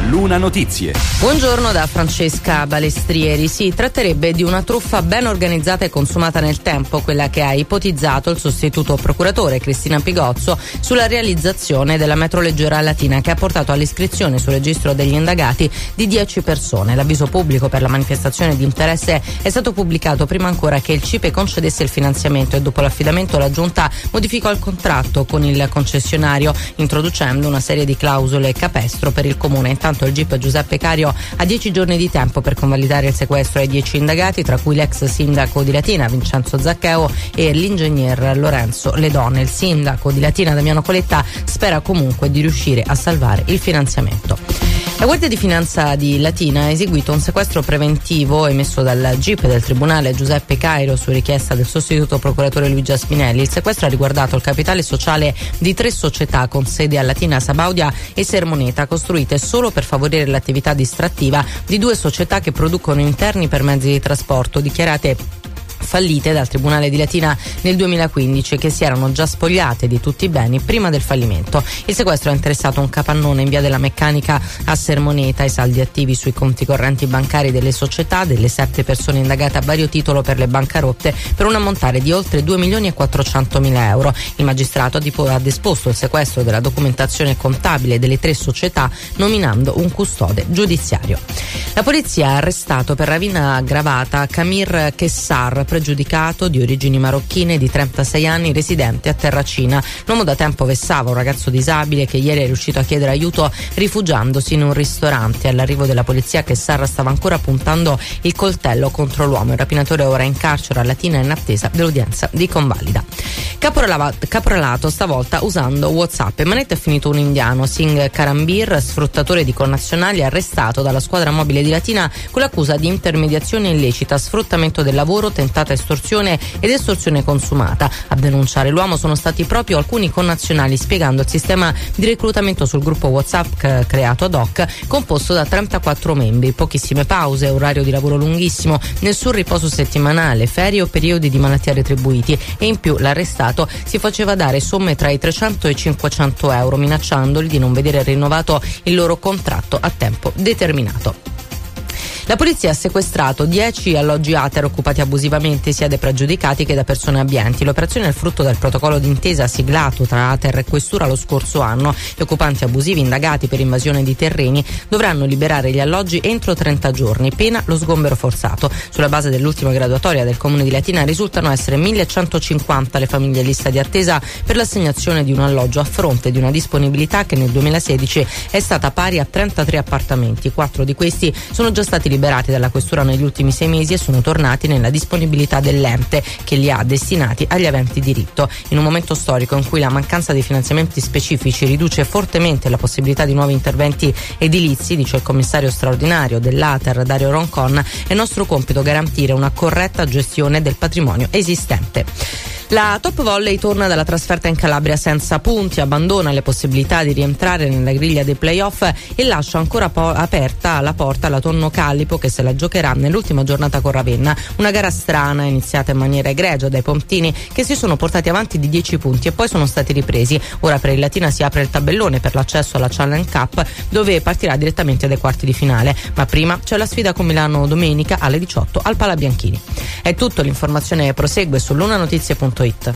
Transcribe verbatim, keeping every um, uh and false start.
Luna Notizie. Buongiorno da Francesca Balestrieri. Si tratterebbe di una truffa ben organizzata e consumata nel tempo, quella che ha ipotizzato il sostituto procuratore Cristina Pigozzo sulla realizzazione della metro leggera Latina, che ha portato all'iscrizione sul registro degli indagati di dieci persone. L'avviso pubblico per la manifestazione di interesse è stato pubblicato prima ancora che il C I P E concedesse il finanziamento, e dopo l'affidamento la Giunta modificò il contratto con il concessionario, introducendo una serie di clausole capestro per il comune. Intanto il G I P Giuseppe Cario ha dieci giorni di tempo per convalidare il sequestro ai dieci indagati, tra cui l'ex sindaco di Latina Vincenzo Zaccheo e l'ingegner Lorenzo Ledone. Il sindaco di Latina Damiano Coletta spera comunque di riuscire a salvare il finanziamento. La Guardia di Finanza di Latina ha eseguito un sequestro preventivo emesso dal G I P del Tribunale Giuseppe Cairo su richiesta del sostituto procuratore Luigi Aspinelli. Il sequestro ha riguardato il capitale sociale di tre società con sede a Latina, Sabaudia e Sermoneta, costruite solo per favorire l'attività distrattiva di due società che producono interni per mezzi di trasporto, dichiarate fallite dal Tribunale di Latina nel duemilaquindici, che si erano già spogliate di tutti i beni prima del fallimento. Il sequestro ha interessato un capannone in via della Meccanica a Sermoneta, i saldi attivi sui conti correnti bancari delle società, delle sette persone indagate a vario titolo per le bancarotte, per un ammontare di oltre due milioni e quattrocentomila euro. Il magistrato ha disposto il sequestro della documentazione contabile delle tre società, nominando un custode giudiziario. La polizia ha arrestato per rapina aggravata Kamir Kessar, pregiudicato di origini marocchine, di trentasei anni, residente a Terracina. L'uomo da tempo vessava un ragazzo disabile che ieri è riuscito a chiedere aiuto rifugiandosi in un ristorante. All'arrivo della polizia, Kessar stava ancora puntando il coltello contro l'uomo. Il rapinatore è ora in carcere a Latina in attesa dell'udienza di convalida. Caporalato stavolta usando WhatsApp. In manetta è finito un indiano, Singh Karambir, sfruttatore di connazionali, arrestato dalla squadra mobile di Latina con l'accusa di intermediazione illecita, sfruttamento del lavoro, tentata estorsione ed estorsione consumata. A denunciare l'uomo sono stati proprio alcuni connazionali, spiegando il sistema di reclutamento sul gruppo WhatsApp creato ad hoc, composto da trentaquattro membri. Pochissime pause, orario di lavoro lunghissimo, nessun riposo settimanale, ferie o periodi di malattia retribuiti, e in più l'arrestato si faceva dare somme tra i trecento e i cinquecento euro, minacciandoli di non vedere rinnovato il loro contratto a tempo determinato. La polizia ha sequestrato dieci alloggi Ater occupati abusivamente sia dai pregiudicati che da persone abbienti. L'operazione è il frutto del protocollo d'intesa siglato tra Ater e Questura lo scorso anno. Gli occupanti abusivi indagati per invasione di terreni dovranno liberare gli alloggi entro trenta giorni, pena lo sgombero forzato. Sulla base dell'ultima graduatoria del Comune di Latina risultano essere millecentocinquanta le famiglie in lista di attesa per l'assegnazione di un alloggio, a fronte di una disponibilità che nel duemilasedici è stata pari a trentatré appartamenti. Quattro di questi sono già stati liberati dalla Questura negli ultimi sei mesi e sono tornati nella disponibilità dell'ente, che li ha destinati agli aventi diritto. In un momento storico in cui la mancanza di finanziamenti specifici riduce fortemente la possibilità di nuovi interventi edilizi, dice il commissario straordinario dell'Ater Dario Roncon, è nostro compito garantire una corretta gestione del patrimonio esistente. La Top Volley torna dalla trasferta in Calabria senza punti, abbandona le possibilità di rientrare nella griglia dei playoff e lascia ancora po- aperta la porta alla Tonno Callipo, che se la giocherà nell'ultima giornata con Ravenna. Una gara strana, iniziata in maniera egregia dai pontini, che si sono portati avanti di dieci punti e poi sono stati ripresi. Ora per il Latina si apre il tabellone per l'accesso alla Challenge Cup, dove partirà direttamente dai quarti di finale. Ma prima c'è la sfida con Milano domenica alle diciotto al Palabianchini. È tutto, l'informazione prosegue su lunanotizie punto it.